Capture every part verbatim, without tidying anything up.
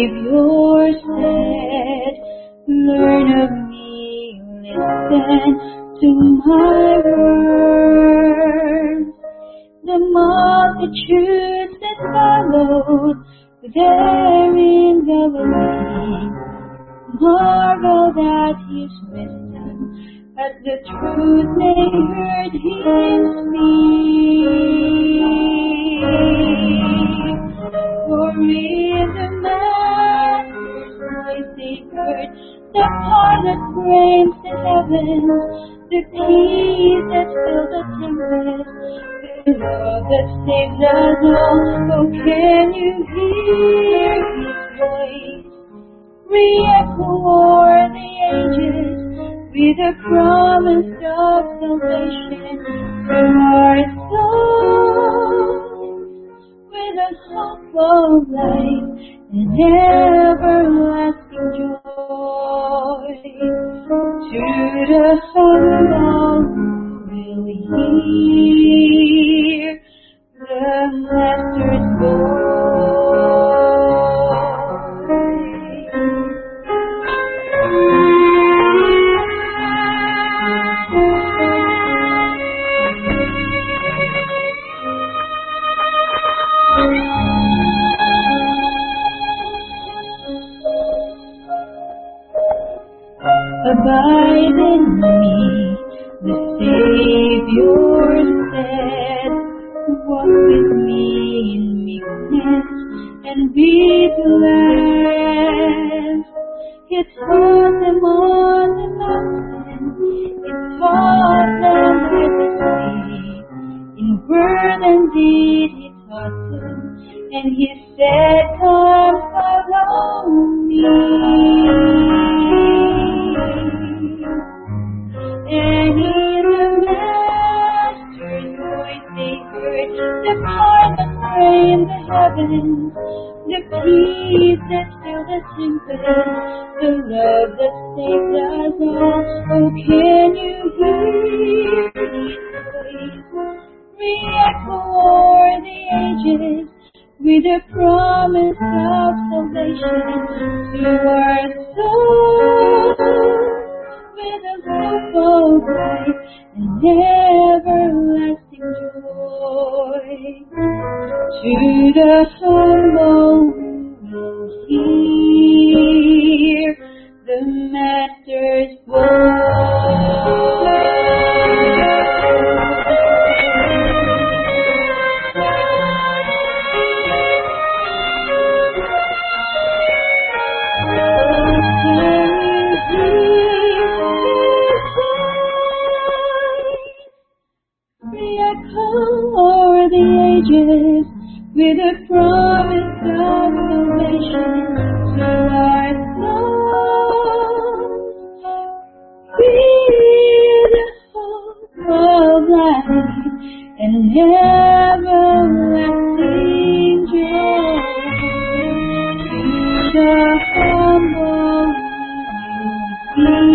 Savior said, learn of me, listen to my words. The multitudes that followed there in Galilee marveled at his wisdom as the truth they heard him speak. For in the Master's voice they heard the power that frames the heavens, the peace that fills the tempest, the love that saves us all. Oh, can you hear his voice? Re-echo o'er the ages with the promise of salvation to our souls, with a hope of life and everlasting joy. To the humble will hear the Master's abide in me, the Savior said, walk with me in meekness and be glad. He taught them on the mountain, He taught them by the sea, in word and deed He taught them, and He said, come follow me. And in the Master's voice they heard the power that framed the heavens, the peace that filled the tempest, the love that saved us all. Oh, can you hear His voice? Re-echo o'er the ages with the promise of salvation to our souls, with a hope of life and everlasting joy. To the humble will hear the Master's voice. O'er the ages, with a promise of salvation to our souls, with a hope of life and everlasting joy. To the humble will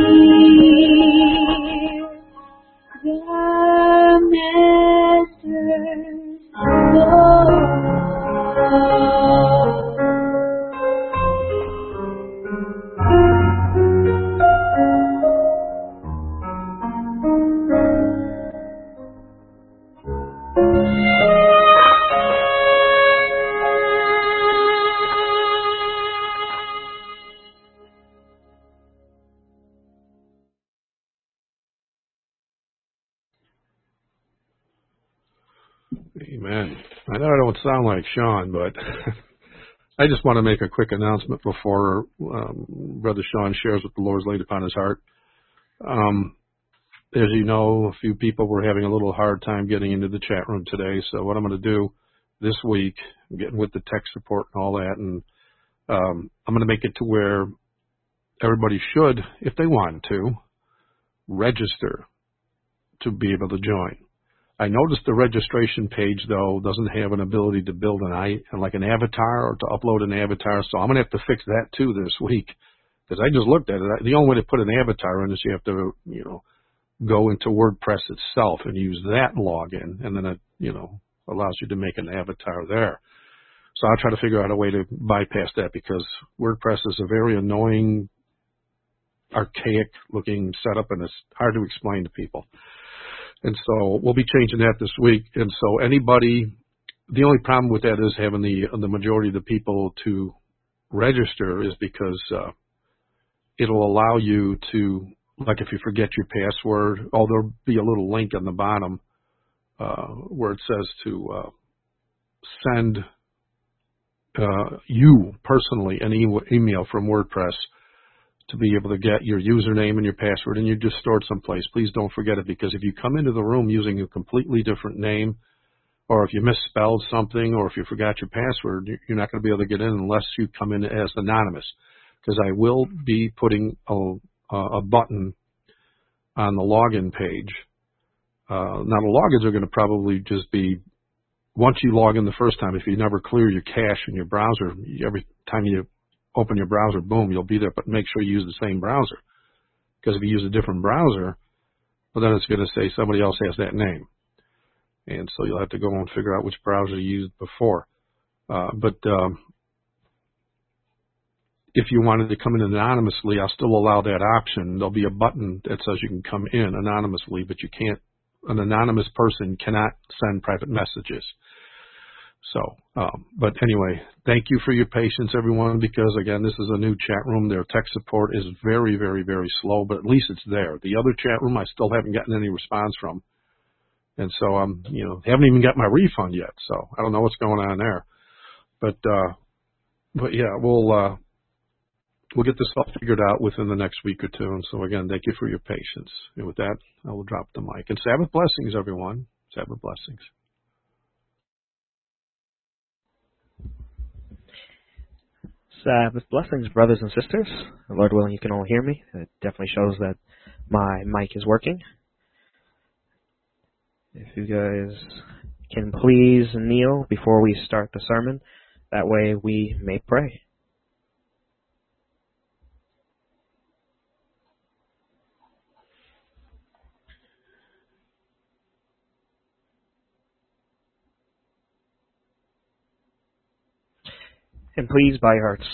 hear the Master's voice. Amen. I know I don't sound like Sean, but I just want to make a quick announcement before um, Brother Sean shares what the Lord's laid upon his heart. Um, as you know, a few people were having a little hard time getting into the chat room today. So what I'm going to do this week, getting with the tech support and all that, and um, I'm going to make it to where everybody should, if they want to, register to be able to join. I noticed the registration page, though, doesn't have an ability to build an I, like an avatar or to upload an avatar, so I'm going to have to fix that, too, this week, because I just looked at it. The only way to put an avatar in is you have to, you know, go into WordPress itself and use that login, and then it, you know, allows you to make an avatar there. So I'll try to figure out a way to bypass that because WordPress is a very annoying, archaic-looking setup, and it's hard to explain to people. And so we'll be changing that this week. And so anybody, the only problem with that is having the the majority of the people to register is because uh, it'll allow you to, like if you forget your password, oh, there'll be a little link on the bottom uh, where it says to uh, send uh, you personally an e- email from WordPress to be able to get your username and your password, and you just store it someplace. Please don't forget it, because if you come into the room using a completely different name, or if you misspelled something, or if you forgot your password, you're not going to be able to get in unless you come in as anonymous. Because I will be putting a, a button on the login page. Uh, now, the logins are going to probably just be, once you log in the first time, if you never clear your cache in your browser, every time you open your browser, boom, you'll be there, but make sure you use the same browser. Because if you use a different browser, well, then it's going to say somebody else has that name. And so you'll have to go and figure out which browser you used before. Uh, but um, if you wanted to come in anonymously, I'll still allow that option. There'll be a button that says you can come in anonymously, but you can't, an anonymous person cannot send private messages. So, um, but anyway, thank you for your patience, everyone, because, again, this is a new chat room. Their tech support is very, very, very slow, but at least it's there. The other chat room I still haven't gotten any response from. And so I'm, you know, haven't even got my refund yet. So I don't know what's going on there. But, uh, but yeah, we'll, uh, we'll get this all figured out within the next week or two. And so again, thank you for your patience. And with that, I will drop the mic. And Sabbath blessings, everyone. Sabbath blessings. Sabbath blessings, brothers and sisters. Lord willing, you can all hear me. It definitely shows that my mic is working. If you guys can please kneel before we start the sermon, that way we may pray. And please bow your hearts.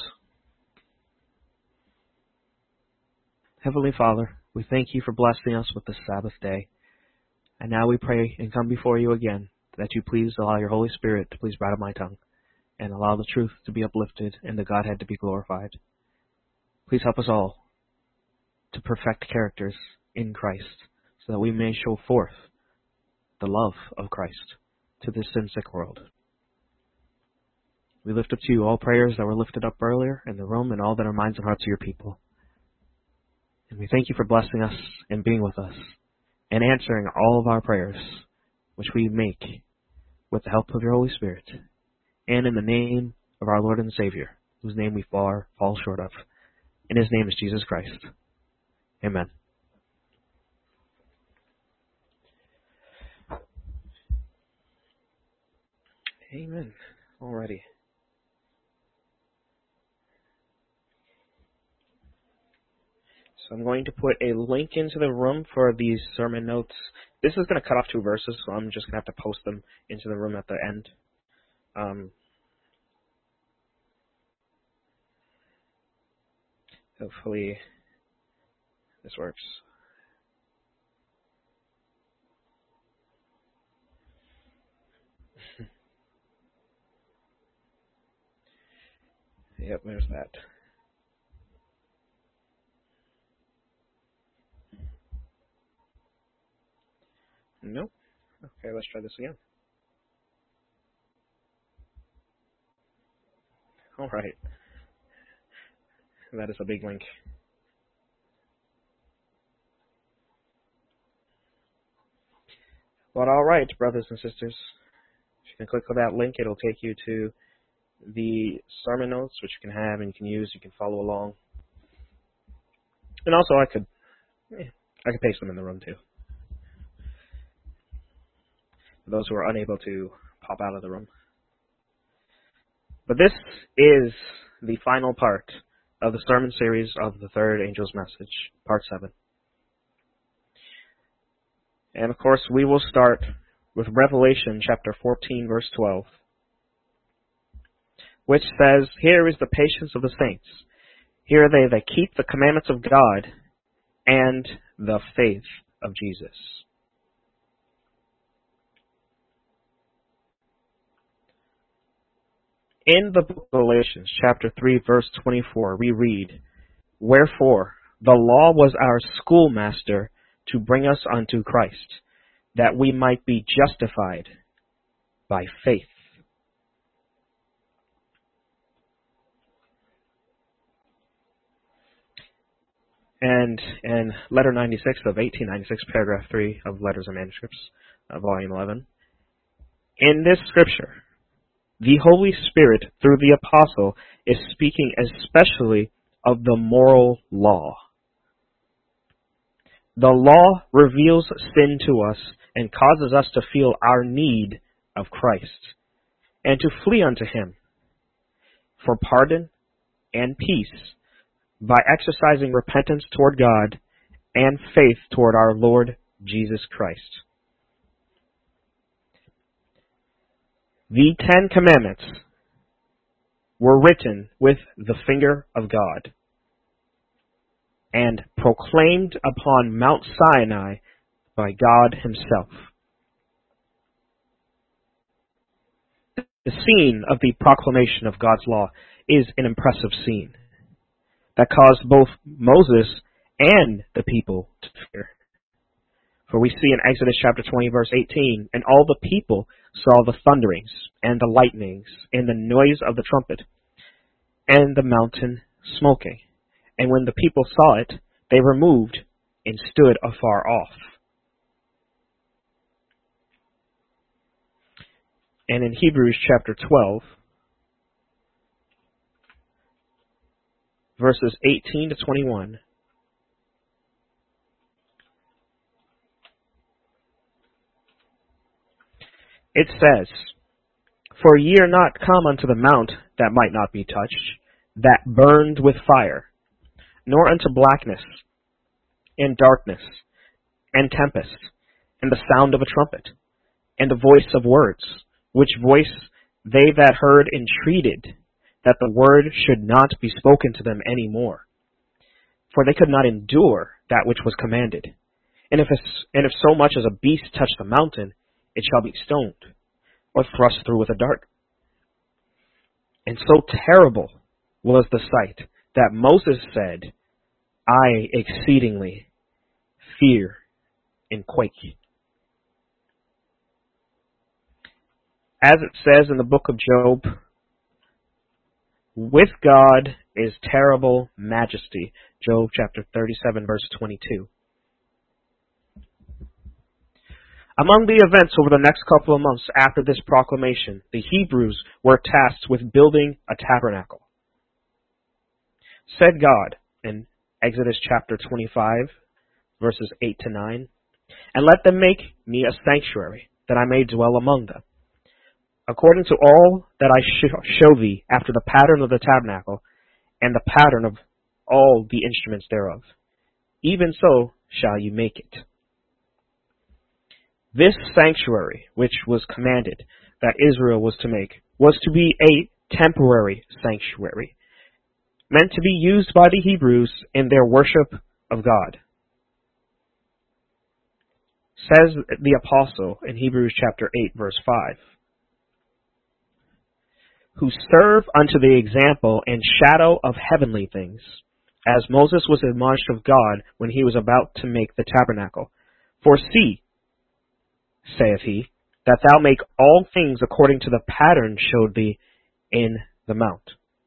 Heavenly Father, we thank you for blessing us with this Sabbath day. And now we pray and come before you again that you please allow your Holy Spirit to please bridle my tongue and allow the truth to be uplifted and the Godhead to be glorified. Please help us all to perfect characters in Christ so that we may show forth the love of Christ to this sin-sick world. We lift up to you all prayers that were lifted up earlier in the room and all that are minds and hearts of your people. And we thank you for blessing us and being with us and answering all of our prayers, which we make with the help of your Holy Spirit, and in the name of our Lord and Savior, whose name we far fall short of. And his name is Jesus Christ. Amen. Amen. Alrighty. So I'm going to put a link into the room for these sermon notes. This is going to cut off two verses, so I'm just going to have to post them into the room at the end. Um, hopefully this works. Yep, there's that. Nope. Okay, let's try this again. All right. That is a big link. But all right, brothers and sisters, if you can click on that link, it'll take you to the sermon notes, which you can have and you can use. You can follow along. And also, I could, I could paste them in the room too. For those who are unable to pop out of the room. But this is the final part of the sermon series of the third angel's message, part seven. And of course, we will start with Revelation chapter fourteen, verse twelve. which says, "Here is the patience of the saints. Here are they that keep the commandments of God and the faith of Jesus." In the book of Galatians, chapter three, verse twenty-four, we read, "Wherefore the law was our schoolmaster to bring us unto Christ, that we might be justified by faith." And in letter ninety-six of eighteen ninety-six, paragraph three of Letters and Manuscripts, uh, volume eleven, in this scripture, the Holy Spirit, through the apostle, is speaking especially of the moral law. The law reveals sin to us and causes us to feel our need of Christ and to flee unto Him for pardon and peace by exercising repentance toward God and faith toward our Lord Jesus Christ. The Ten Commandments were written with the finger of God and proclaimed upon Mount Sinai by God Himself. The scene of the proclamation of God's law is an impressive scene that caused both Moses and the people to fear. For we see in Exodus chapter twenty, verse eighteen, "And all the people saw the thunderings and the lightnings and the noise of the trumpet and the mountain smoking. And when the people saw it, they removed and stood afar off." And in Hebrews chapter twelve, verses eighteen to twenty-one, it says, "For ye are not come unto the mount that might not be touched, that burned with fire, nor unto blackness, and darkness, and tempest, and the sound of a trumpet, and the voice of words, which voice they that heard entreated that the word should not be spoken to them any more. For they could not endure that which was commanded. And if, and if so much as a beast touch the mountain, it shall be stoned, or thrust through with a dart. And so terrible was the sight that Moses said, I exceedingly fear and quake." As it says in the book of Job, "With God is terrible majesty." Job chapter thirty-seven, verse twenty-two. Among the events over the next couple of months after this proclamation, the Hebrews were tasked with building a tabernacle. Said God in Exodus chapter twenty-five, verses eight to nine, "And let them make me a sanctuary, that I may dwell among them, according to all that I show thee after the pattern of the tabernacle, and the pattern of all the instruments thereof. Even so shall you make it." This sanctuary, which was commanded that Israel was to make, was to be a temporary sanctuary, meant to be used by the Hebrews in their worship of God. Says the apostle in Hebrews chapter eight, verse five, "Who serve unto the example and shadow of heavenly things, as Moses was admonished of God when he was about to make the tabernacle. For see, saith he, that thou make all things according to the pattern showed thee in the mount."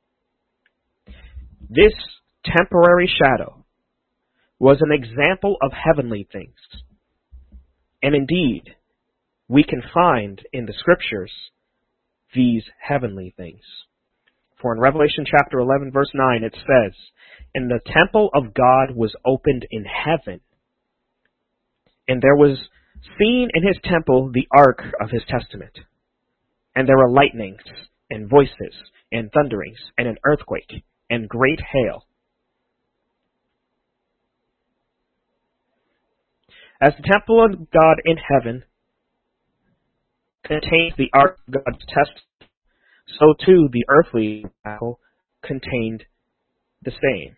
This temporary shadow was an example of heavenly things. And indeed, we can find in the scriptures these heavenly things. For in Revelation chapter eleven, verse nine, it says, "And the temple of God was opened in heaven, and there was seen in his temple the ark of his testament. And there were lightnings, and voices, and thunderings, and an earthquake, and great hail." As the temple of God in heaven contains the ark of God's testament, so too the earthly tabernacle contained the same.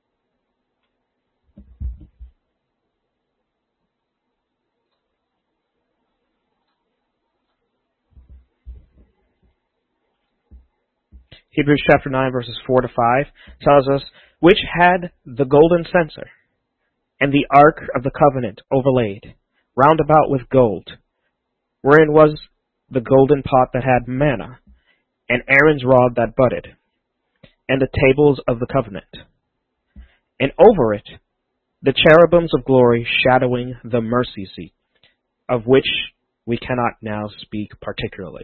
Hebrews chapter nine, verses four to five tells us, which had the golden censer, and the ark of the covenant overlaid, round about with gold, wherein was the golden pot that had manna, and Aaron's rod that budded, and the tables of the covenant. And over it, the cherubims of glory shadowing the mercy seat, of which we cannot now speak particularly.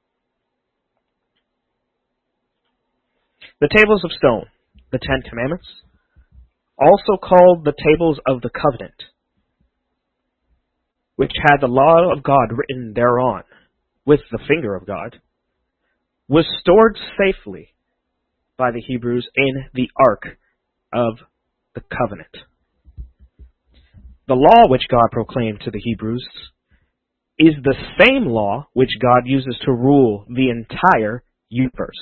The tables of stone, the Ten Commandments, also called the tables of the covenant, which had the law of God written thereon, with the finger of God, was stored safely by the Hebrews in the ark of the covenant. The law which God proclaimed to the Hebrews is the same law which God uses to rule the entire universe.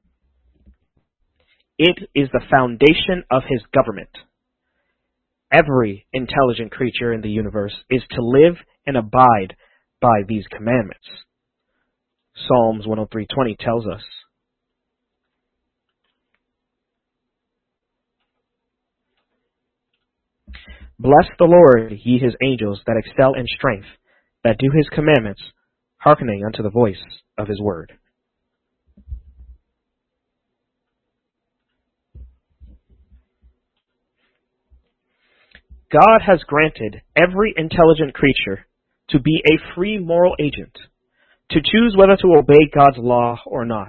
It is the foundation of his government. Every intelligent creature in the universe is to live and abide by these commandments. Psalms one oh three twenty tells us, bless the Lord, ye his angels that excel in strength, that do his commandments, hearkening unto the voice of his word. God has granted every intelligent creature to be a free moral agent, to choose whether to obey God's law or not.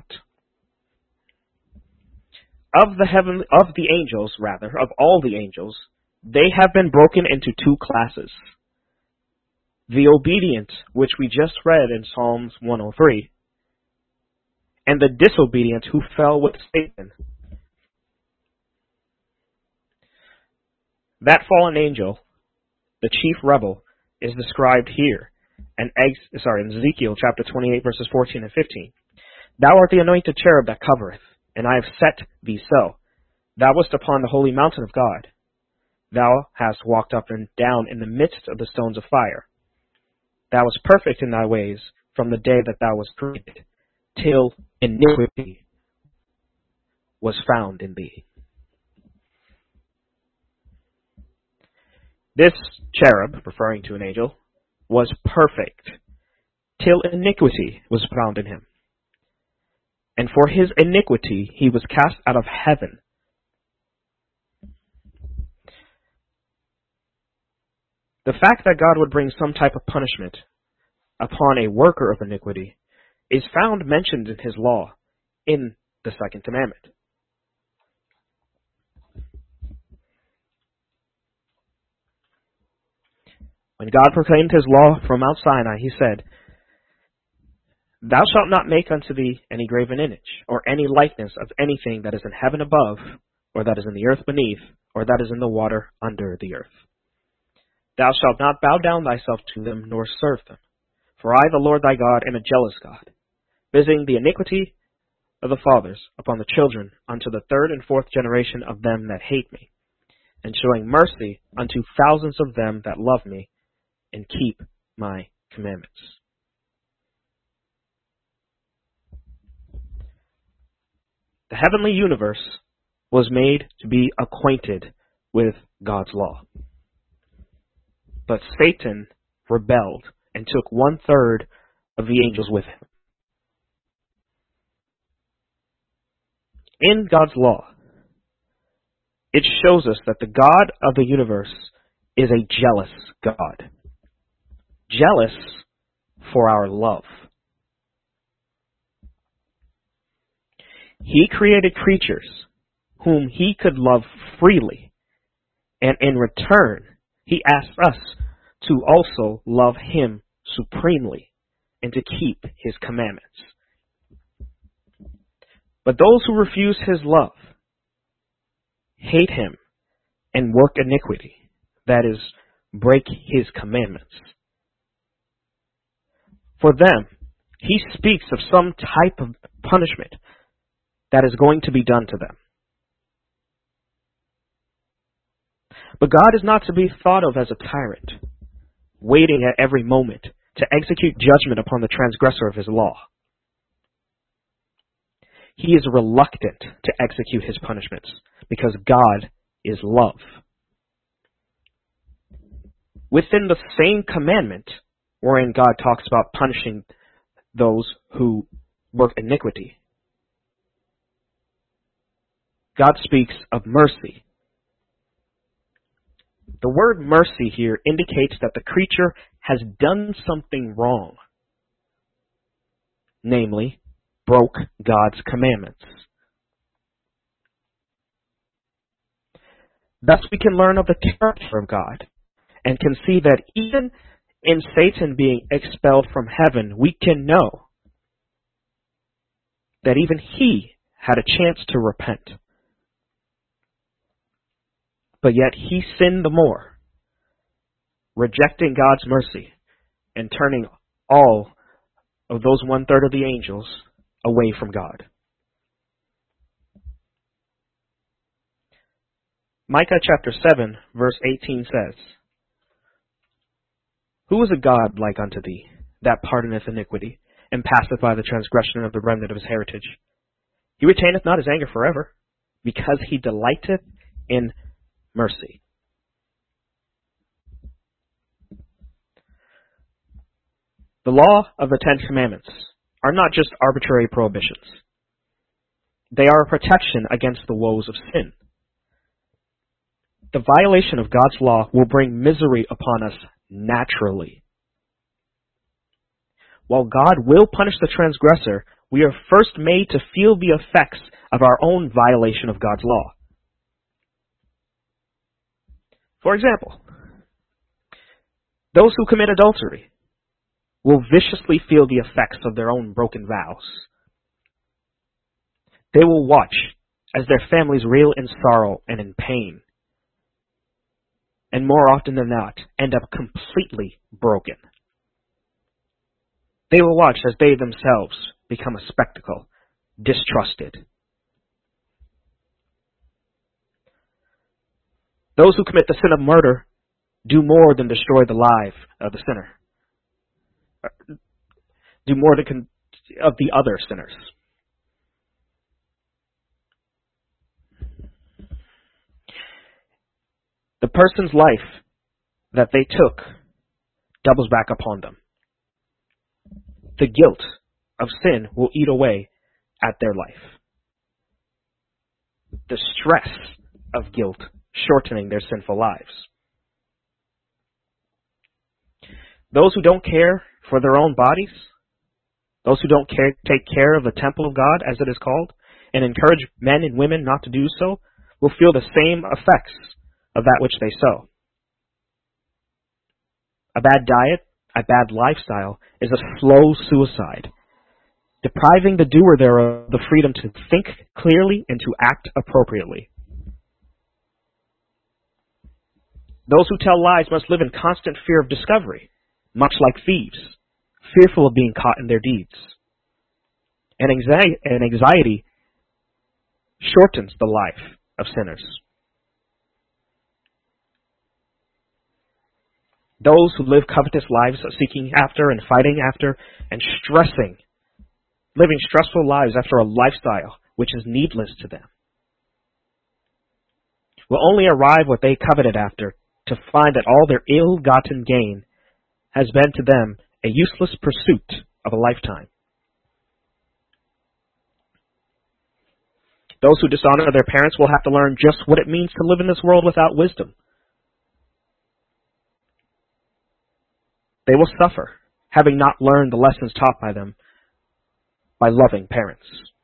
Of the heaven, of the angels, rather, of all the angels, they have been broken into two classes. The obedient, which we just read in Psalms one oh three, and the disobedient who fell with Satan. That fallen angel, the chief rebel, is described here in, sorry, in Ezekiel chapter twenty-eight, verses fourteen and fifteen. Thou art the anointed cherub that covereth, and I have set thee so. Thou wast upon the holy mountain of God. Thou hast walked up and down in the midst of the stones of fire. Thou wast perfect in thy ways from the day that thou wast created, till iniquity was found in thee. This cherub, referring to an angel, was perfect, till iniquity was found in him. And for his iniquity he was cast out of heaven. The fact that God would bring some type of punishment upon a worker of iniquity is found mentioned in his law in the second commandment. When God proclaimed his law from Mount Sinai, he said, Thou shalt not make unto thee any graven image, or any likeness of anything that is in heaven above, or that is in the earth beneath, or that is in the water under the earth. Thou shalt not bow down thyself to them, nor serve them. For I, the Lord thy God, am a jealous God, visiting the iniquity of the fathers upon the children unto the third and fourth generation of them that hate me, and showing mercy unto thousands of them that love me, and keep my commandments. The heavenly universe was made to be acquainted with God's law. But Satan rebelled and took one third of the angels with him. In God's law, it shows us that the God of the universe is a jealous God. Jealous for our love. He created creatures whom he could love freely, and in return, he asked us to also love him supremely and to keep his commandments. But those who refuse his love hate him and work iniquity, that is, break his commandments. For them, He speaks of some type of punishment that is going to be done to them. But God is not to be thought of as a tyrant, waiting at every moment to execute judgment upon the transgressor of his law. He is reluctant to execute his punishments because God is love. Within the same commandment, wherein God talks about punishing those who work iniquity, God speaks of mercy. The word mercy here indicates that the creature has done something wrong, namely, broke God's commandments. Thus we can learn of the character of God and can see that even in Satan being expelled from heaven, we can know that even he had a chance to repent. But yet he sinned the more, rejecting God's mercy and turning all of those one-third of the angels away from God. Micah chapter seven, verse eighteen says, "Who is a God like unto thee, that pardoneth iniquity, and passeth by the transgression of the remnant of his heritage? He retaineth not his anger forever, because he delighteth in mercy." The law of the Ten Commandments are not just arbitrary prohibitions. They are a protection against the woes of sin. The violation of God's law will bring misery upon us naturally. While God will punish the transgressor, we are first made to feel the effects of our own violation of God's law. For example, those who commit adultery will viciously feel the effects of their own broken vows. They will watch as their families reel in sorrow and in pain, and more often than not, end up completely broken. They will watch as they themselves become a spectacle, distrusted. Those who commit the sin of murder do more than destroy the life of the sinner. Do more than con- of the other sinners. The person's life that they took doubles back upon them. The guilt of sin will eat away at their life. The stress of guilt shortening their sinful lives. Those who don't care for their own bodies, those who don't care, take care of the temple of God, as it is called, and encourage men and women not to do so, will feel the same effects of that which they sow. A bad diet, a bad lifestyle, is a slow suicide, depriving the doer thereof the freedom to think clearly and to act appropriately. Those who tell lies must live in constant fear of discovery, much like thieves, fearful of being caught in their deeds. And anxiety, and anxiety shortens the life of sinners. Those who live covetous lives, seeking after and fighting after and stressing, living stressful lives after a lifestyle which is needless to them, will only arrive what they coveted after, to find that all their ill-gotten gain has been to them a useless pursuit of a lifetime. Those who dishonor their parents will have to learn just what it means to live in this world without wisdom. They will suffer, having not learned the lessons taught by them by loving parents.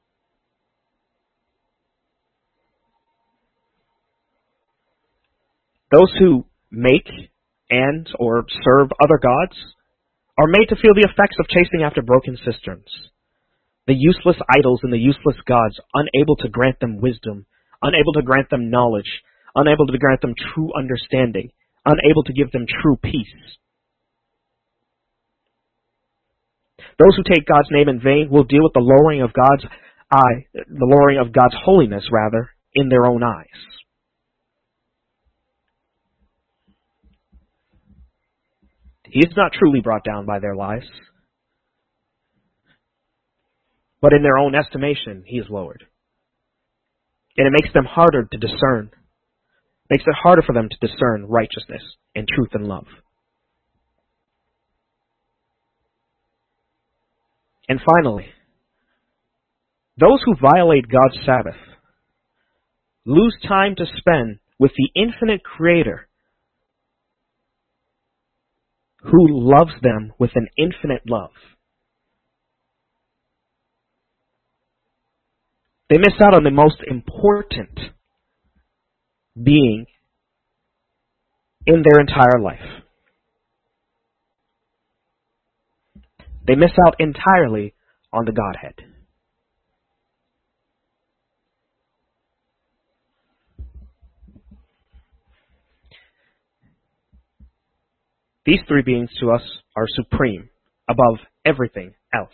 Those who make and or serve other gods are made to feel the effects of chasing after broken cisterns. The useless idols and the useless gods, unable to grant them wisdom, unable to grant them knowledge, unable to grant them true understanding, unable to give them true peace. Those who take God's name in vain will deal with the lowering of God's eye, the lowering of God's holiness, rather, in their own eyes. He is not truly brought down by their lies, but in their own estimation, he is lowered. And it makes them harder to discern. It makes it harder for them to discern righteousness and truth and love. And finally, those who violate God's Sabbath lose time to spend with the infinite Creator who loves them with an infinite love. They miss out on the most important being in their entire life. They miss out entirely on the Godhead. These three beings to us are supreme, above everything else.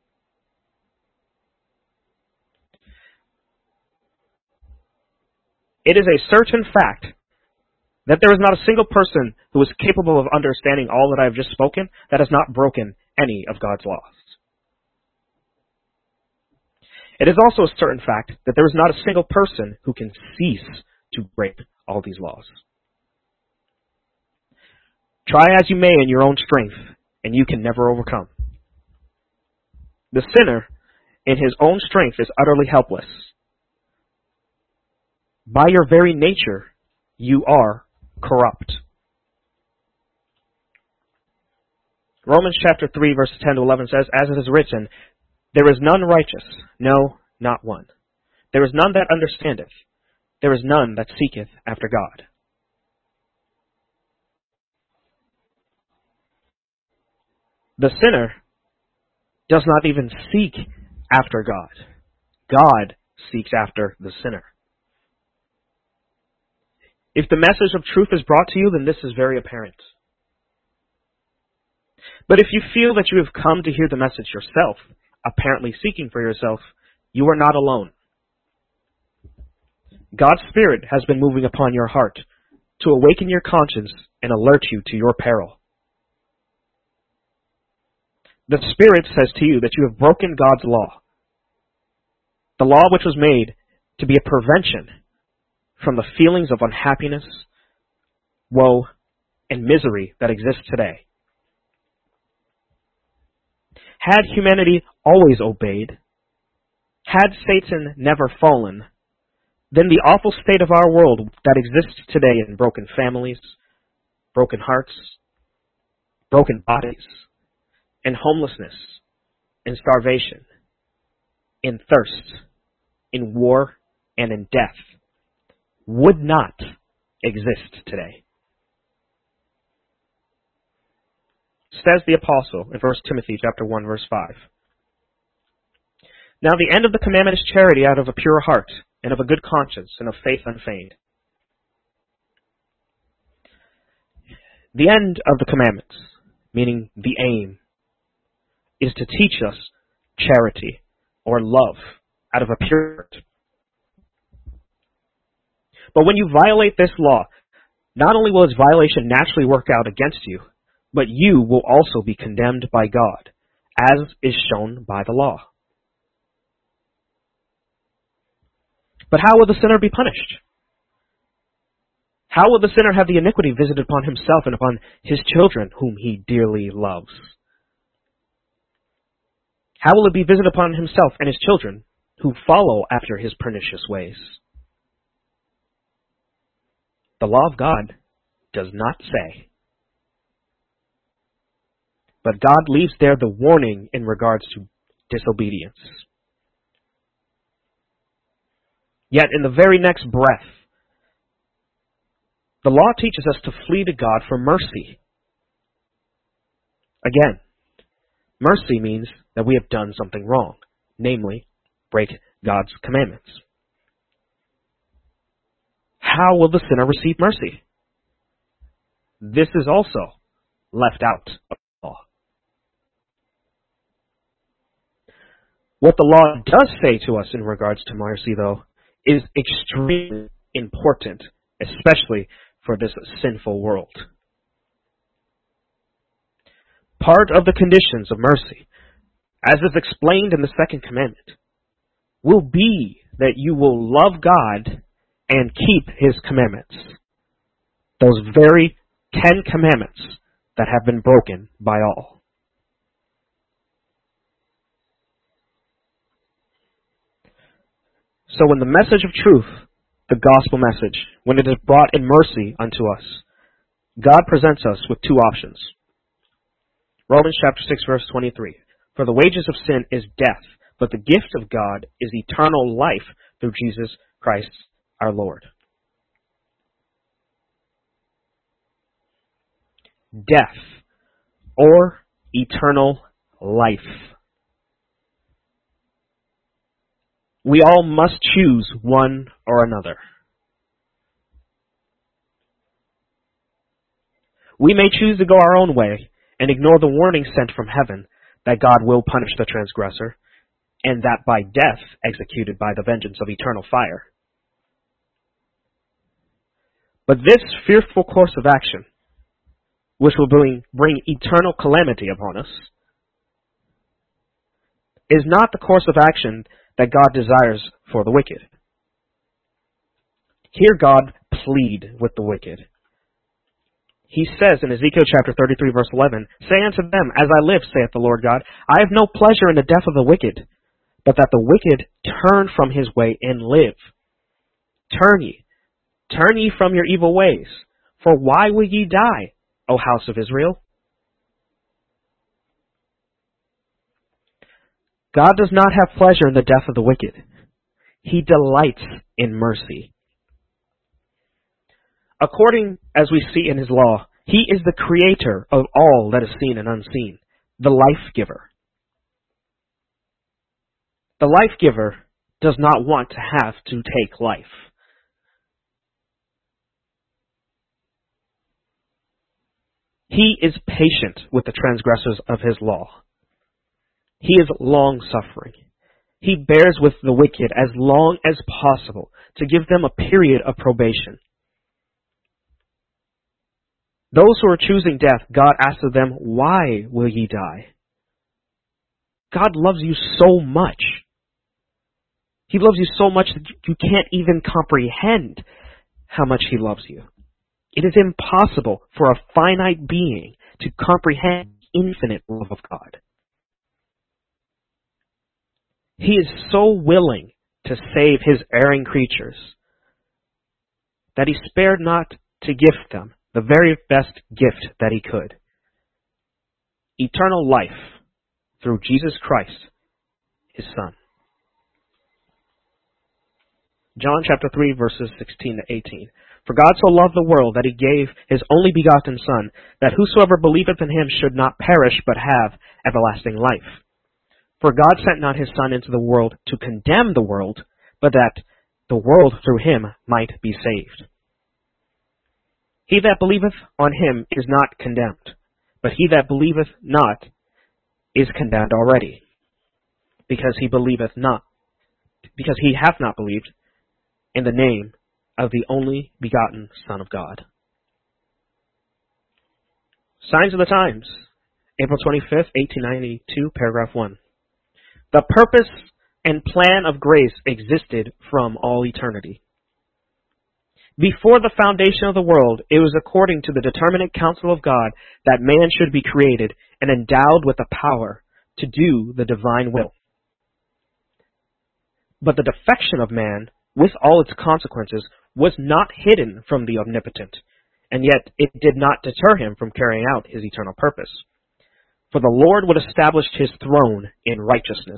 It is a certain fact that there is not a single person who is capable of understanding all that I have just spoken that has not broken any of God's laws. It is also a certain fact that there is not a single person who can cease to break all these laws. Try as you may in your own strength, and you can never overcome. The sinner, in his own strength, is utterly helpless. By your very nature, you are corrupt. Romans chapter three, verses ten to eleven says, as it is written, there is none righteous, no, not one. There is none that understandeth. There is none that seeketh after God. The sinner does not even seek after God. God seeks after the sinner. If the message of truth is brought to you, then this is very apparent. But if you feel that you have come to hear the message yourself, apparently seeking for yourself, you are not alone. God's Spirit has been moving upon your heart to awaken your conscience and alert you to your peril. The Spirit says to you that you have broken God's law, the law which was made to be a prevention from the feelings of unhappiness, woe, and misery that exist today. Had humanity always obeyed, had Satan never fallen, then the awful state of our world that exists today in broken families, broken hearts, broken bodies, in homelessness, in starvation, in thirst, in war, and in death, would not exist today. Says the apostle in First Timothy chapter one, verse five. Now the end of the commandment is charity out of a pure heart, and of a good conscience, and of faith unfeigned. The end of the commandments, meaning the aim, is to teach us charity or love out of a pure heart. But when you violate this law, not only will its violation naturally work out against you, but you will also be condemned by God, as is shown by the law. But how will the sinner be punished? How will the sinner have the iniquity visited upon himself and upon his children, whom he dearly loves? How will it be visited upon himself and his children, who follow after his pernicious ways? The law of God does not say. But God leaves there the warning in regards to disobedience. Yet in the very next breath, the law teaches us to flee to God for mercy. Again, mercy means that we have done something wrong, namely, break God's commandments. How will the sinner receive mercy? This is also left out of the law. What the law does say to us in regards to mercy, though, is extremely important, especially for this sinful world. Part of the conditions of mercy, as is explained in the second commandment, will be that you will love God and keep His commandments. Those very Ten Commandments that have been broken by all. So when the message of truth, the gospel message, when it is brought in mercy unto us, God presents us with two options. Romans chapter six, verse twenty-three. For the wages of sin is death, but the gift of God is eternal life through Jesus Christ our Lord. Death or eternal life. We all must choose one or another. We may choose to go our own way and ignore the warning sent from heaven that God will punish the transgressor, and that by death executed by the vengeance of eternal fire. But this fearful course of action, which will bring, bring eternal calamity upon us, is not the course of action that God desires for the wicked. Here God plead with the wicked. He says in Ezekiel chapter thirty-three, verse eleven, Say unto them, As I live, saith the Lord God, I have no pleasure in the death of the wicked, but that the wicked turn from his way and live. Turn ye, turn ye from your evil ways, for why will ye die, O house of Israel? God does not have pleasure in the death of the wicked. He delights in mercy. According as we see in His law, He is the creator of all that is seen and unseen, the life giver. The life giver does not want to have to take life. He is patient with the transgressors of His law. He is long-suffering. He bears with the wicked as long as possible to give them a period of probation. Those who are choosing death, God asks of them, Why will ye die? God loves you so much. He loves you so much that you can't even comprehend how much He loves you. It is impossible for a finite being to comprehend the infinite love of God. He is so willing to save His erring creatures that He spared not to gift them the very best gift that He could. Eternal life through Jesus Christ, His Son. John chapter three, verses sixteen to eighteen. For God so loved the world that He gave His only begotten Son, that whosoever believeth in Him should not perish, but have everlasting life. For God sent not His Son into the world to condemn the world, but that the world through Him might be saved. He that believeth on Him is not condemned, but he that believeth not is condemned already, because he believeth not, because he hath not believed in the name of the only begotten Son of God. Signs of the Times, April twenty-fifth, eighteen ninety-two, paragraph one. The purpose and plan of grace existed from all eternity. Before the foundation of the world, it was according to the determinate counsel of God that man should be created and endowed with the power to do the divine will. But the defection of man, with all its consequences, was not hidden from the omnipotent, and yet it did not deter Him from carrying out His eternal purpose. For the Lord would establish His throne in righteousness.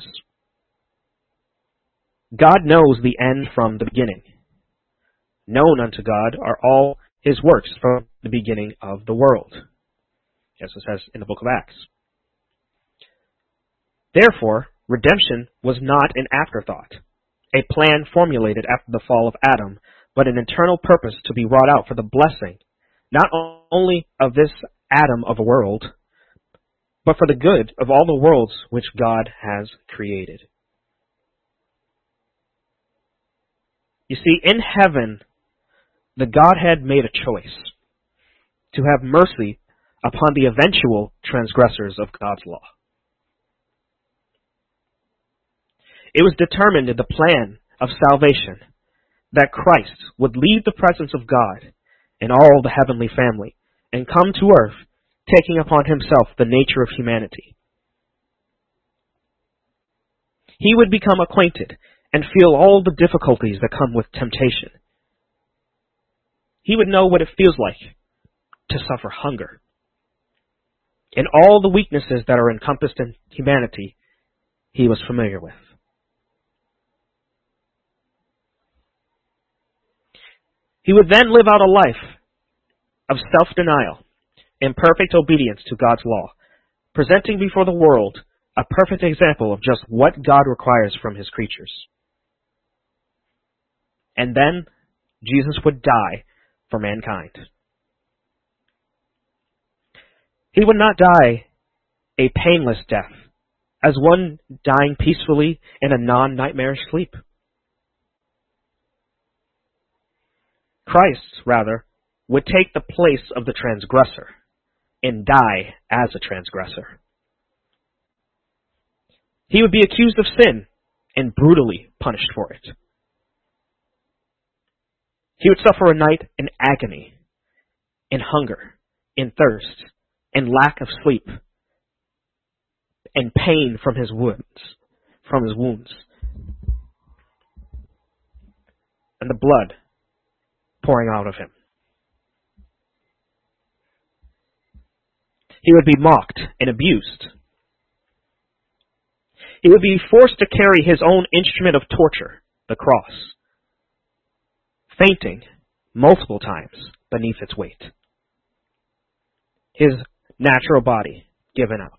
God knows the end from the beginning. Known unto God are all His works from the beginning of the world, as it says in the book of Acts. Therefore, redemption was not an afterthought, a plan formulated after the fall of Adam, but an eternal purpose to be wrought out for the blessing, not only of this Adam of a world, but for the good of all the worlds which God has created. You see, in heaven, the Godhead made a choice to have mercy upon the eventual transgressors of God's law. It was determined in the plan of salvation that Christ would leave the presence of God and all the heavenly family and come to earth, taking upon himself the nature of humanity. He would become acquainted and feel all the difficulties that come with temptation. He would know what it feels like to suffer hunger. And all the weaknesses that are encompassed in humanity, he was familiar with. He would then live out a life of self-denial and perfect obedience to God's law, presenting before the world a perfect example of just what God requires from his creatures. And then Jesus would die for mankind. He would not die a painless death, as one dying peacefully in a non-nightmarish sleep. Christ, rather, would take the place of the transgressor and die as a transgressor. He would be accused of sin and brutally punished for it. He would suffer a night in agony, in hunger, in thirst, in lack of sleep, and pain from his wounds, from his wounds, and the blood pouring out of him. He would be mocked and abused. He would be forced to carry his own instrument of torture, the cross, fainting multiple times beneath its weight. His natural body given out.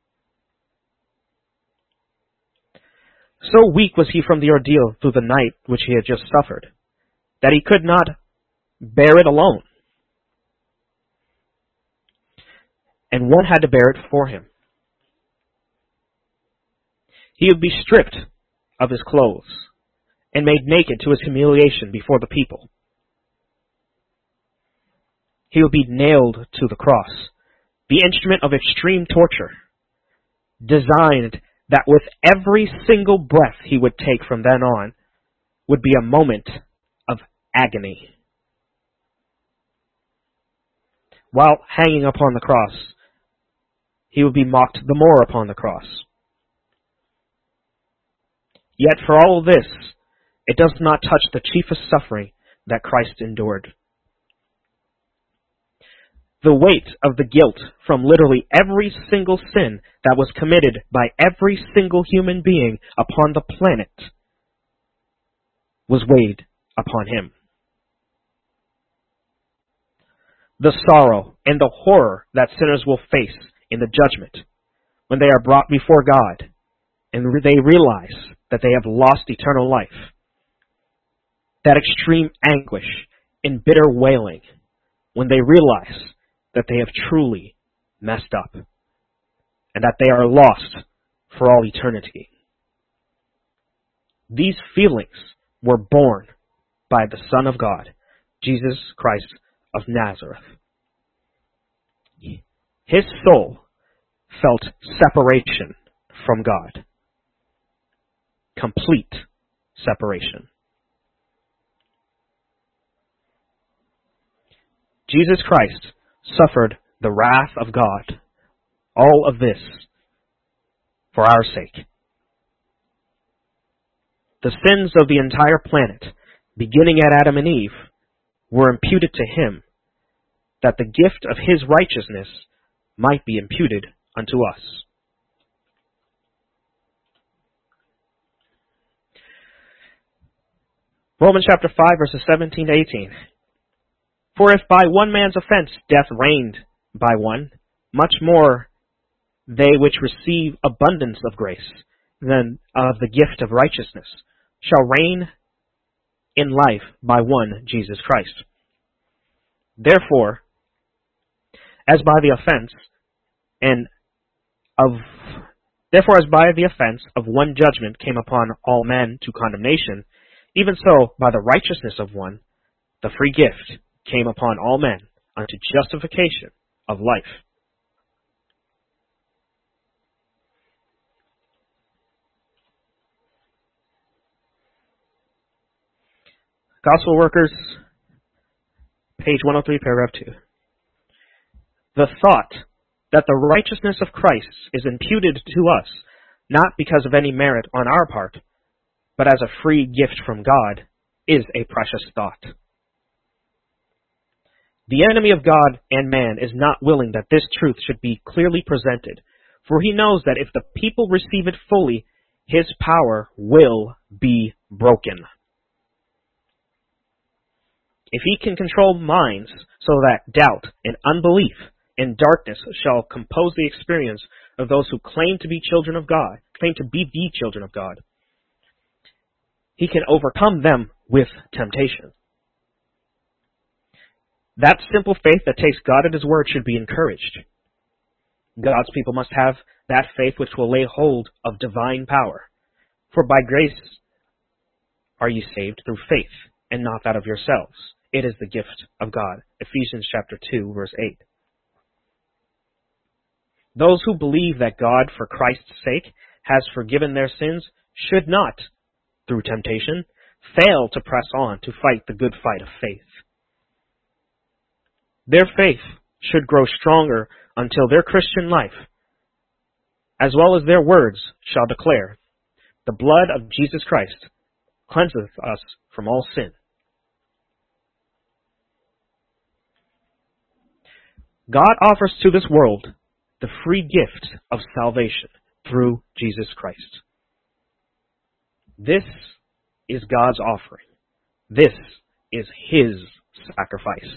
So weak was he from the ordeal through the night which he had just suffered, that he could not bear it alone. And one had to bear it for him. He would be stripped of his clothes and made naked to his humiliation before the people. He would be nailed to the cross, the instrument of extreme torture, designed that with every single breath he would take from then on would be a moment of agony. While hanging upon the cross, he would be mocked the more upon the cross. Yet for all of this, it does not touch the chiefest suffering that Christ endured. The weight of the guilt from literally every single sin that was committed by every single human being upon the planet was weighed upon him. The sorrow and the horror that sinners will face in the judgment when they are brought before God and they realize that they have lost eternal life. That extreme anguish and bitter wailing when they realize that they have truly messed up and that they are lost for all eternity. These feelings were borne by the Son of God, Jesus Christ of Nazareth. His soul felt separation from God. Complete separation. Jesus Christ suffered the wrath of God, all of this for our sake. The sins of the entire planet, beginning at Adam and Eve, were imputed to him, that the gift of his righteousness might be imputed unto us. Romans chapter five, verses seventeen to eighteen. For if by one man's offense death reigned by one, much more they which receive abundance of grace than of the gift of righteousness shall reign in life by one Jesus Christ. Therefore, as by the offense and of therefore as by the offense of one judgment came upon all men to condemnation, Even so, by the righteousness of one, the free gift came upon all men unto justification of life. Gospel Workers, page one oh three, paragraph two. The thought that the righteousness of Christ is imputed to us, not because of any merit on our part, but as a free gift from God, is a precious thought. The enemy of God and man is not willing that this truth should be clearly presented, for he knows that if the people receive it fully, his power will be broken. If he can control minds so that doubt and unbelief and darkness shall compose the experience of those who claim to be children of God, claim to be the children of God, he can overcome them with temptation. That simple faith that takes God at his word should be encouraged. God's people must have that faith which will lay hold of divine power. For by grace are ye saved through faith, and not that of yourselves. It is the gift of God. Ephesians chapter two, verse eight. Those who believe that God, for Christ's sake, has forgiven their sins should not, through temptation, fail to press on to fight the good fight of faith. Their faith should grow stronger until their Christian life, as well as their words, shall declare, the blood of Jesus Christ cleanseth us from all sin. God offers to this world the free gift of salvation through Jesus Christ. This is God's offering. This is his sacrifice.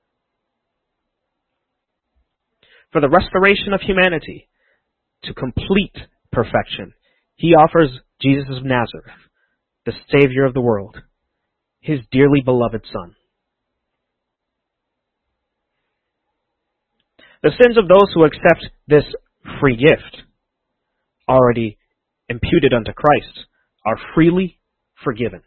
For the restoration of humanity to complete perfection, he offers Jesus of Nazareth, the Savior of the world, his dearly beloved Son. The sins of those who accept this free gift, already imputed unto Christ, are freely forgiven.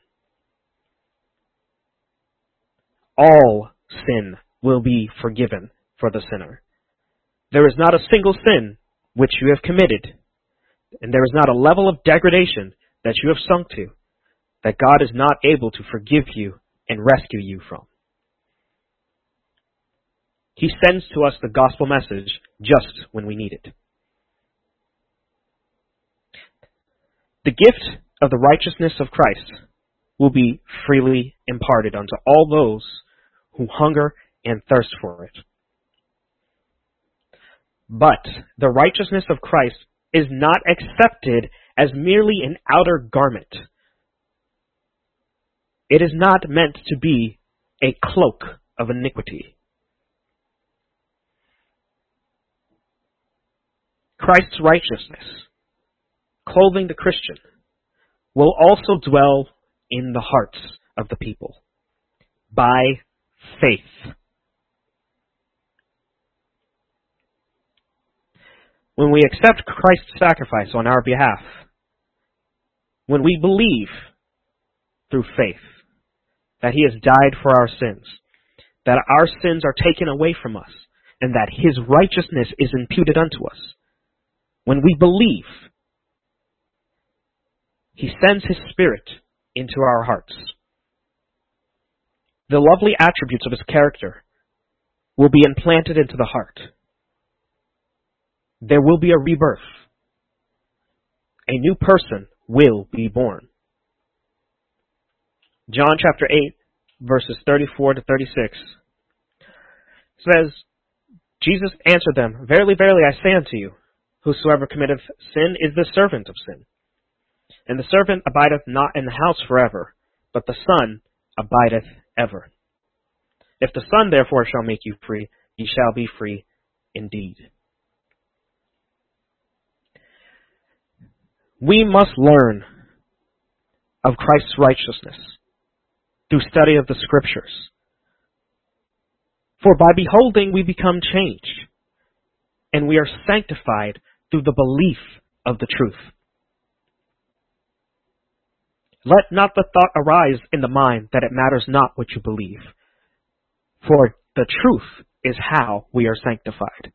All sin will be forgiven for the sinner. There is not a single sin which you have committed, and there is not a level of degradation that you have sunk to, that God is not able to forgive you and rescue you from. He sends to us the gospel message just when we need it. The gift of the righteousness of Christ will be freely imparted unto all those who hunger and thirst for it. But the righteousness of Christ is not accepted as merely an outer garment. It is not meant to be a cloak of iniquity. Christ's righteousness, clothing the Christian, will also dwell in the hearts of the people by faith. When we accept Christ's sacrifice on our behalf, when we believe through faith that he has died for our sins, that our sins are taken away from us, and that his righteousness is imputed unto us, when we believe, he sends his Spirit into our hearts. The lovely attributes of his character will be implanted into the heart. There will be a rebirth. A new person will be born. John chapter eight, verses thirty-four to thirty-six says, Jesus answered them, Verily, verily, I say unto you, whosoever committeth sin is the servant of sin. And the servant abideth not in the house forever, but the Son abideth ever. If the Son therefore shall make you free, ye shall be free indeed. We must learn of Christ's righteousness through study of the Scriptures. For by beholding we become changed, and we are sanctified through the belief of the truth. Let not the thought arise in the mind that it matters not what you believe. For the truth is how we are sanctified.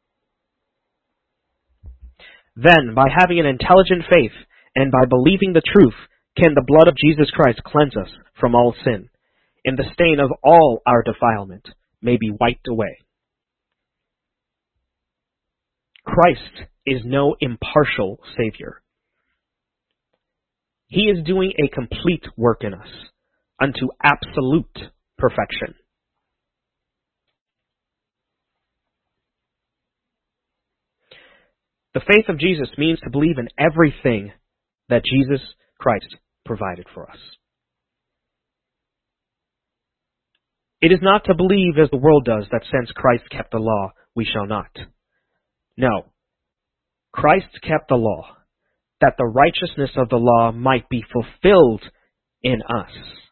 Then, by having an intelligent faith and by believing the truth, can the blood of Jesus Christ cleanse us from all sin, and the stain of all our defilement may be wiped away. Christ is no impartial Savior. He is doing a complete work in us, unto absolute perfection. The faith of Jesus means to believe in everything that Jesus Christ provided for us. It is not to believe as the world does that since Christ kept the law, we shall not. No. Christ kept the law, that the righteousness of the law might be fulfilled in us.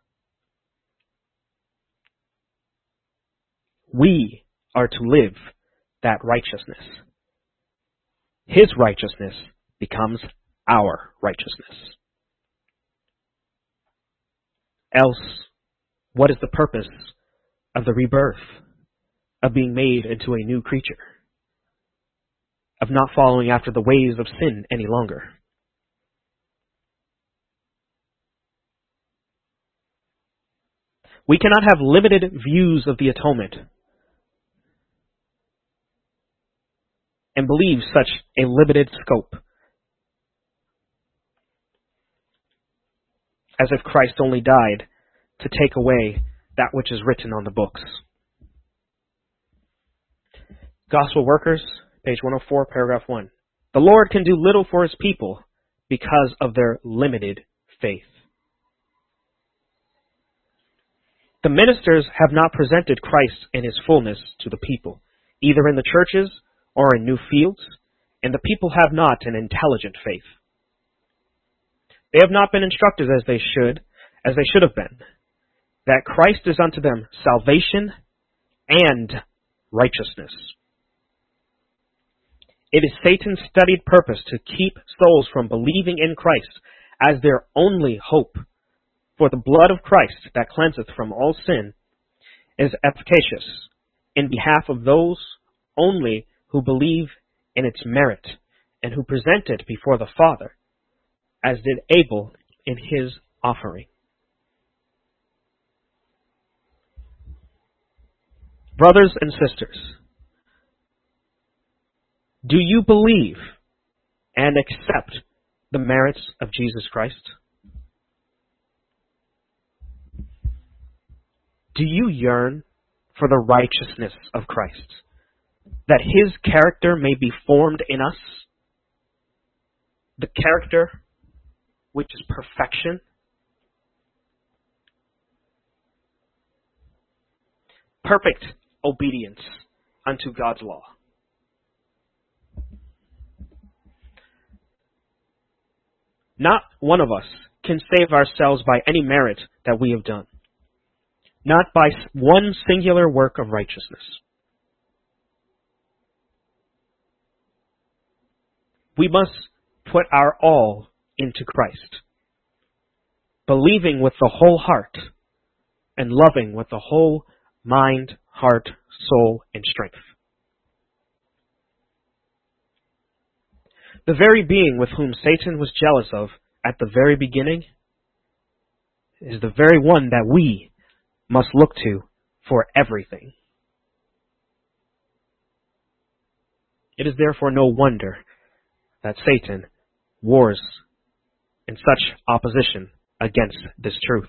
We are to live that righteousness. His righteousness becomes our righteousness. Else, what is the purpose of the rebirth, of being made into a new creature, of not following after the ways of sin any longer? We cannot have limited views of the atonement and believe such a limited scope, as if Christ only died to take away that which is written on the books. Gospel Workers, page one oh four, paragraph one. The Lord can do little for his people because of their limited faith. The ministers have not presented Christ in his fullness to the people, either in the churches or in new fields, and the people have not an intelligent faith. They have not been instructed as they should, as they should have been, that Christ is unto them salvation and righteousness. It is Satan's studied purpose to keep souls from believing in Christ as their only hope, for the blood of Christ that cleanseth from all sin is efficacious in behalf of those only who believe in its merit and who present it before the Father, as did Abel in his offering. Brothers and sisters, do you believe and accept the merits of Jesus Christ? Do you yearn for the righteousness of Christ, that his character may be formed in us? The character which is perfection? Perfect obedience unto God's law. Not one of us can save ourselves by any merit that we have done, not by one singular work of righteousness. We must put our all into Christ, believing with the whole heart and loving with the whole mind, heart, soul, and strength. The very being with whom Satan was jealous of at the very beginning is the very one that we must look to for everything. It is therefore no wonder that Satan wars in such opposition against this truth.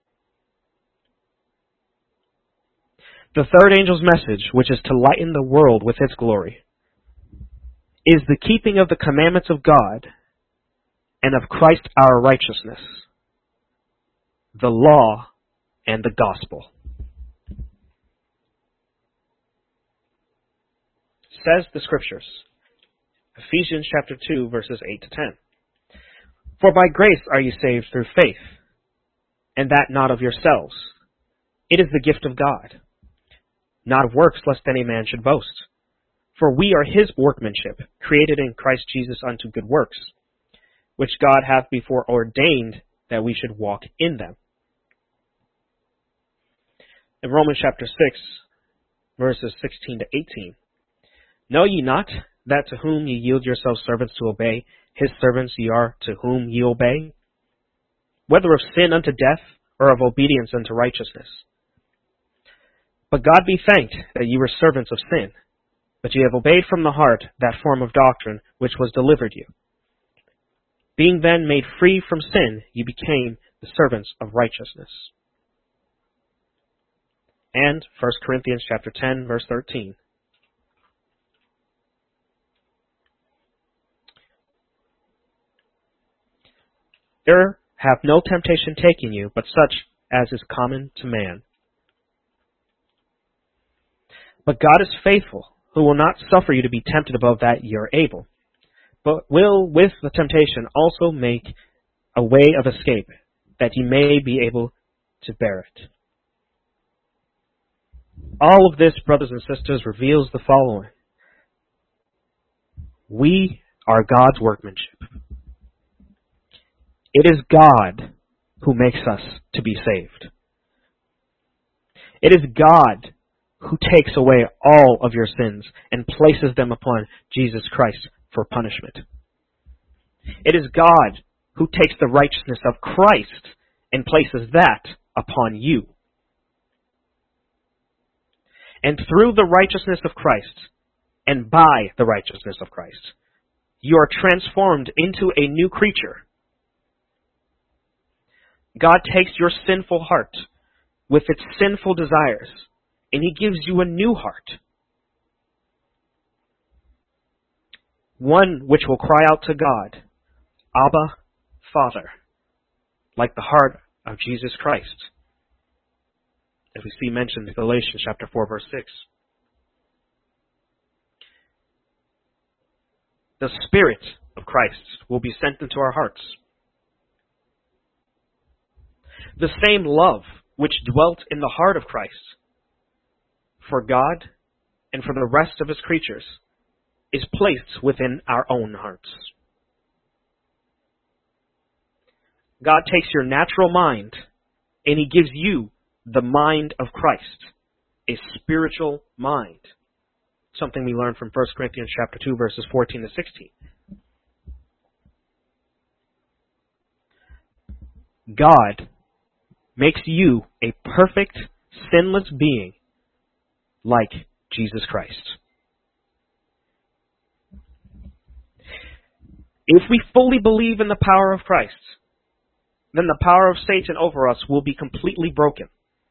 The third angel's message, which is to lighten the world with its glory, is the keeping of the commandments of God and of Christ our righteousness, the law and the gospel. Says the Scriptures, Ephesians chapter two, verses eight to ten. For by grace are you saved through faith, and that not of yourselves. It is the gift of God, not of works, lest any man should boast. For we are his workmanship, created in Christ Jesus unto good works, which God hath before ordained that we should walk in them. In Romans chapter six, verses sixteen to eighteen, know ye not that to whom ye yield yourselves servants to obey, his servants ye are to whom ye obey, whether of sin unto death, or of obedience unto righteousness? But God be thanked that ye were servants of sin, but ye have obeyed from the heart that form of doctrine which was delivered you. Being then made free from sin, ye became the servants of righteousness. And First Corinthians chapter ten, verse thirteen. There hath no temptation taken you, but such as is common to man. But God is faithful, who will not suffer you to be tempted above that ye are able, but will with the temptation also make a way of escape, that ye may be able to bear it. All of this, brothers and sisters, reveals the following. We are God's workmanship. It is God who makes us to be saved. It is God who takes away all of your sins and places them upon Jesus Christ for punishment. It is God who takes the righteousness of Christ and places that upon you. And through the righteousness of Christ, and by the righteousness of Christ, you are transformed into a new creature. God takes your sinful heart with its sinful desires, and He gives you a new heart. One which will cry out to God, Abba, Father, like the heart of Jesus Christ, as we see mentioned in Galatians chapter four, verse six. The Spirit of Christ will be sent into our hearts. The same love which dwelt in the heart of Christ for God and for the rest of His creatures is placed within our own hearts. God takes your natural mind and He gives you the mind of Christ, a spiritual mind. Something we learn from First Corinthians chapter two, verses fourteen to sixteen. God makes you a perfect, sinless being like Jesus Christ. If we fully believe in the power of Christ, then the power of Satan over us will be completely broken.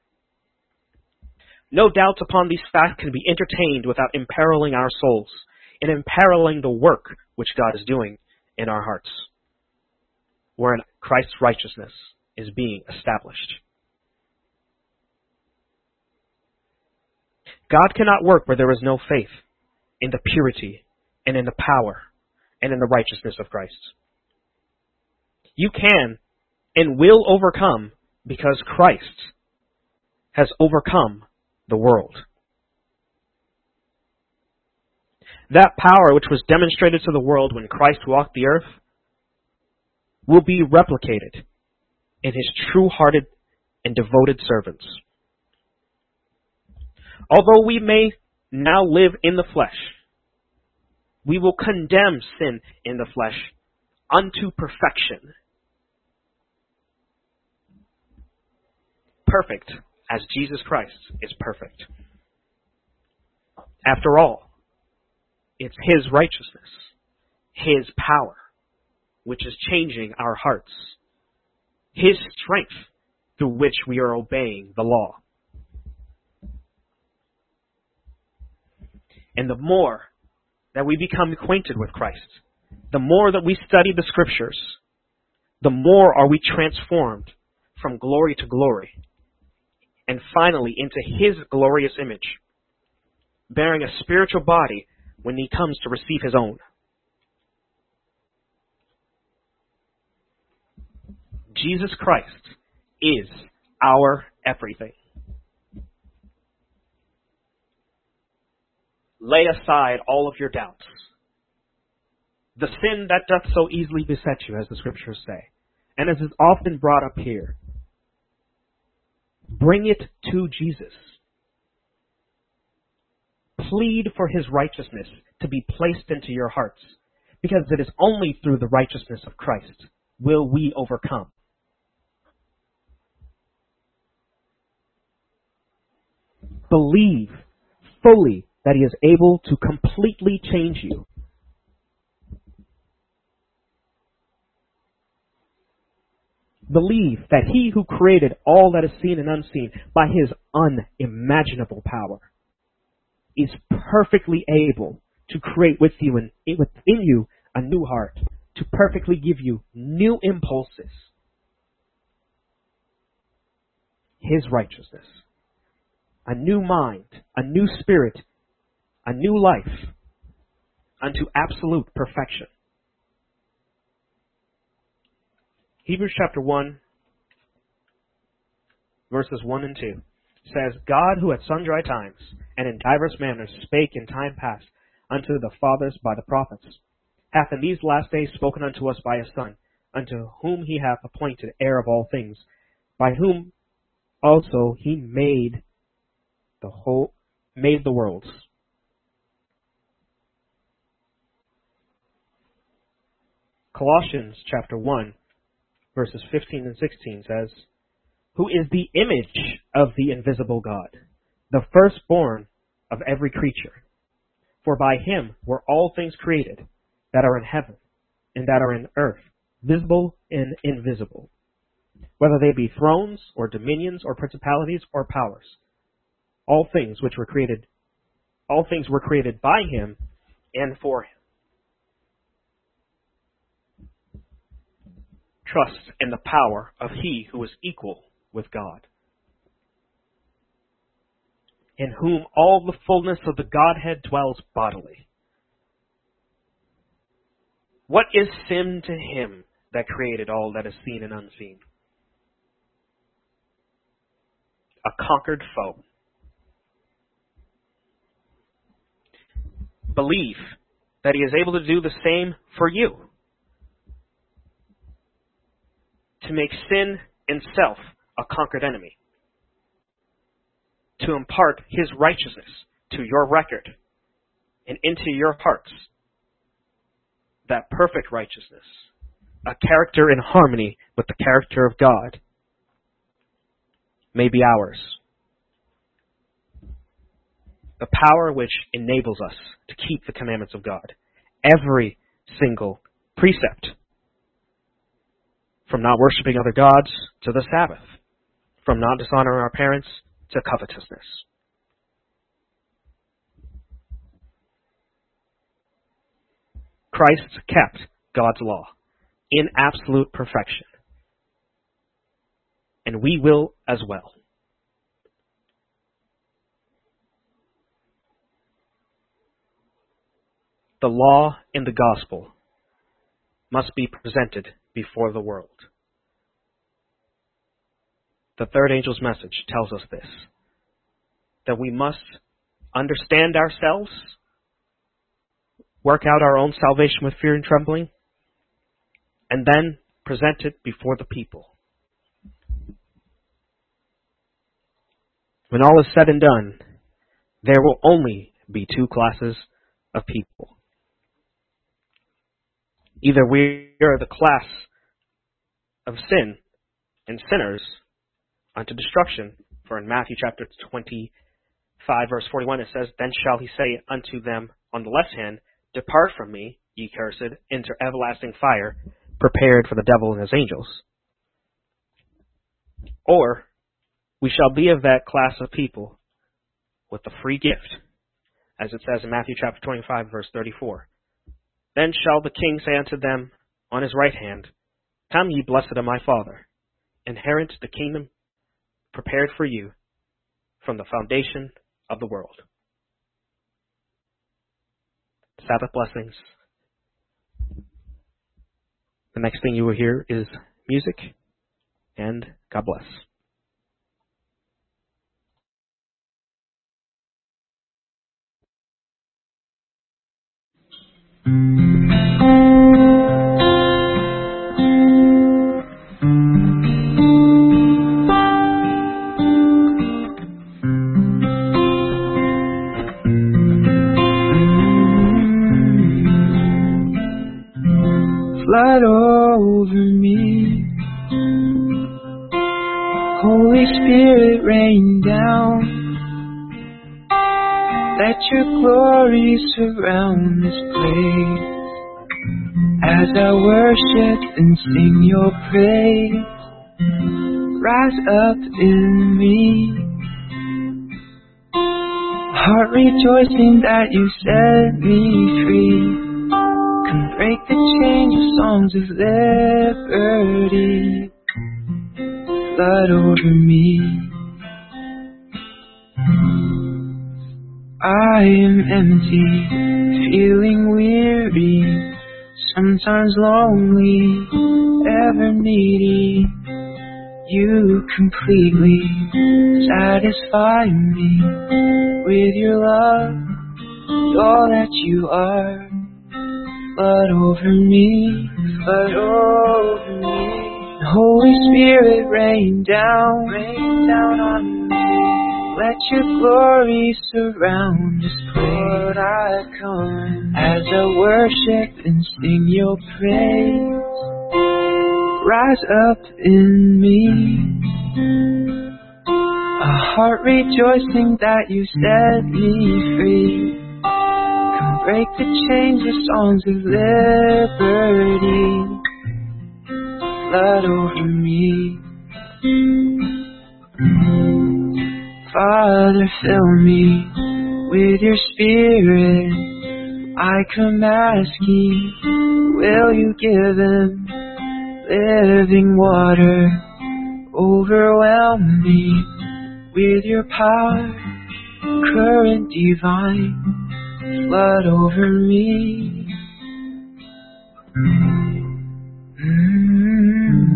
No doubts upon these facts can be entertained without imperiling our souls and imperiling the work which God is doing in our hearts, wherein Christ's righteousness is being established. God cannot work where there is no faith in the purity and in the power and in the righteousness of Christ. You can and will overcome because Christ has overcome the world. That power which was demonstrated to the world when Christ walked the earth will be replicated in His true-hearted and devoted servants. Although we may now live in the flesh, we will condemn sin in the flesh unto perfection. Perfect as Jesus Christ is perfect. After all, it's His righteousness, His power, which is changing our hearts, His strength through which we are obeying the law. And the more that we become acquainted with Christ, the more that we study the Scriptures, the more are we transformed from glory to glory, and finally into His glorious image, bearing a spiritual body when He comes to receive His own. Jesus Christ is our everything. Lay aside all of your doubts. The sin that doth so easily beset you, as the Scriptures say. And as is often brought up here, bring it to Jesus. Plead for his righteousness to be placed into your hearts, because it is only through the righteousness of Christ will we overcome. Believe fully that he is able to completely change you. Believe that he who created all that is seen and unseen by his unimaginable power is perfectly able to create with you and within you a new heart, to perfectly give you new impulses. His righteousness, a new mind, a new spirit, a new life unto absolute perfection. Hebrews chapter one, verses one and two says, God, who at sundry times and in divers manners spake in time past unto the fathers by the prophets, hath in these last days spoken unto us by his Son, unto whom he hath appointed heir of all things, by whom also he made the whole made the worlds. Colossians chapter one, verses fifteen and sixteen says, who is the image of the invisible God, the firstborn of every creature. For by him were all things created, that are in heaven and that are in earth, visible and invisible, whether they be thrones or dominions or principalities or powers. All things which were created, all things were created by him and for him. Trust in the power of he who is equal with God, in whom all the fullness of the Godhead dwells bodily. What is sin to him that created all that is seen and unseen? A conquered foe. Believe that he is able to do the same for you. To make sin in self a conquered enemy. To impart his righteousness to your record and into your hearts. That perfect righteousness, a character in harmony with the character of God, may be ours. The power which enables us to keep the commandments of God. Every single precept. From not worshiping other gods to the Sabbath. From not dishonoring our parents to covetousness. Christ kept God's law in absolute perfection. And we will as well. The law in the gospel must be presented before the world. The third angel's message tells us this, that we must understand ourselves, work out our own salvation with fear and trembling, and then present it before the people. When all is said and done, there will only be two classes of people. Either we are the class of sin and sinners unto destruction. For in Matthew chapter twenty-five, verse forty-one, it says, then shall he say unto them on the left hand, depart from me, ye cursed, into everlasting fire, prepared for the devil and his angels. Or we shall be of that class of people with the free gift, as it says in Matthew chapter twenty-five, verse thirty-four. Then shall the king say unto them on his right hand, come ye blessed of my Father, inherit the kingdom prepared for you from the foundation of the world. Sabbath blessings. The next thing you will hear is music, and God bless. Holy Spirit, rain down. Let your glory surround this place. As I worship and sing your praise, rise up in me. Heart rejoicing that you set me free. Come break the chains of songs of liberty. Flood over me. I am empty, feeling weary, sometimes lonely, ever needy. You completely satisfy me with your love, all that you are. Flood over me, flood over me. Holy Spirit, rain down, rain down on me. Let your glory surround this place. Lord, I come as I worship and sing your praise. Rise up in me, a heart rejoicing that you set me free. Come break the chains of songs of liberty. Flood over me. Father, fill me with your spirit. I come asking, will you give him living water? Overwhelm me with your power, current divine. Flood over me. Mm-hmm.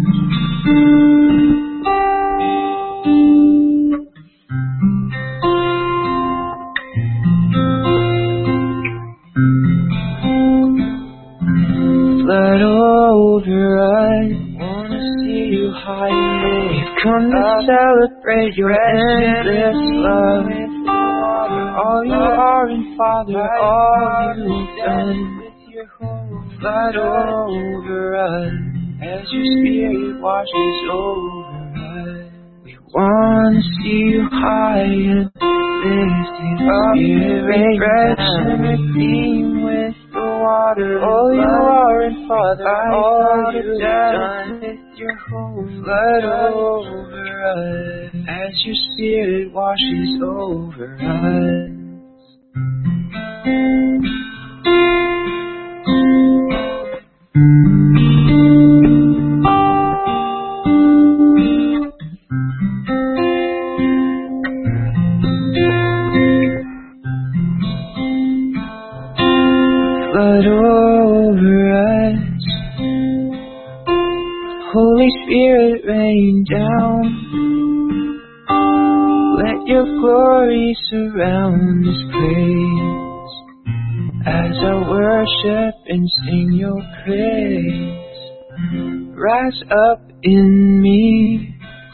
Flood over us, wanna see you high and low. We've come to celebrate your endless love. All you are and Father, all you've done. Flood over us as your spirit washes over us. We wanna see you high and lifted up. Spirit, fresh and redeem with the water. All you are and Father, all you've done with your whole flood over us as your spirit washes over us. Flood over us. Holy Spirit, rain down. Let your glory surround this place. As I worship and sing your praise, rise up in me,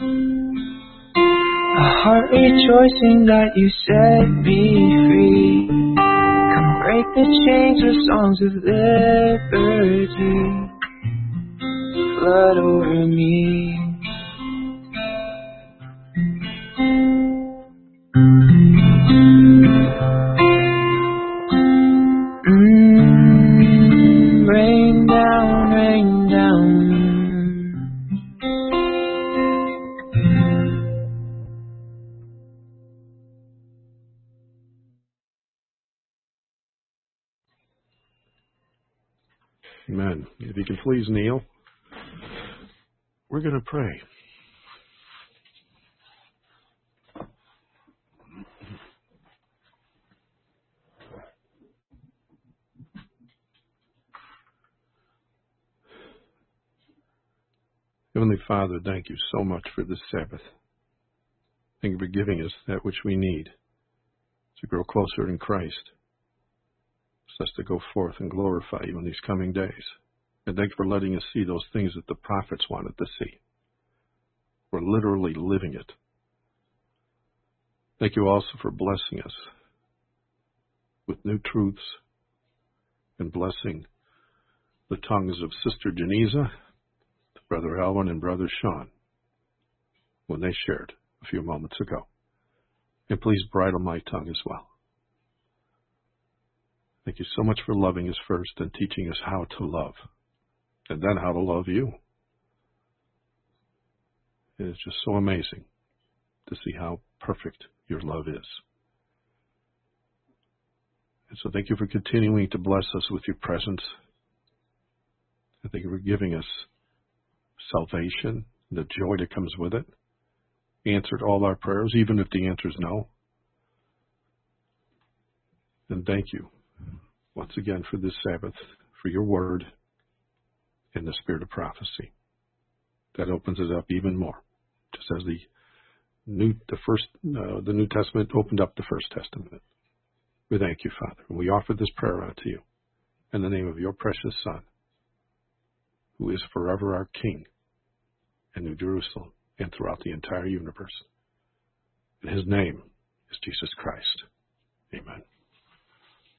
a heart rejoicing that you set me free. Come break the chains with songs of liberty. Flood over me. Mm, rain down, rain down. Amen. If you can please kneel, we're going to pray. Heavenly Father, thank you so much for this Sabbath. Thank you for giving us that which we need to grow closer in Christ, for us to go forth and glorify you in these coming days. And thank you for letting us see those things that the prophets wanted to see. We're literally living it. Thank you also for blessing us with new truths and blessing the tongues of Sister Genesa, Brother Alwyn, and Brother Sean. when they shared a few moments ago. And please bridle my tongue as well. Thank you so much for loving us first and teaching us how to love, and then how to love you. It is just so amazing to see how perfect your love is. And so thank you for continuing to bless us with your presence. And thank you for giving us salvation, the joy that comes with it. Answered all our prayers, even if the answer is no. And thank you once again for this Sabbath, for your word and the spirit of prophecy. That opens it up even more, just as the New, the first, uh, the New Testament opened up the First Testament. We thank you, Father, and we offer this prayer unto you in the name of your precious Son, who is forever our King in New Jerusalem and throughout the entire universe. And his name is Jesus Christ. Amen.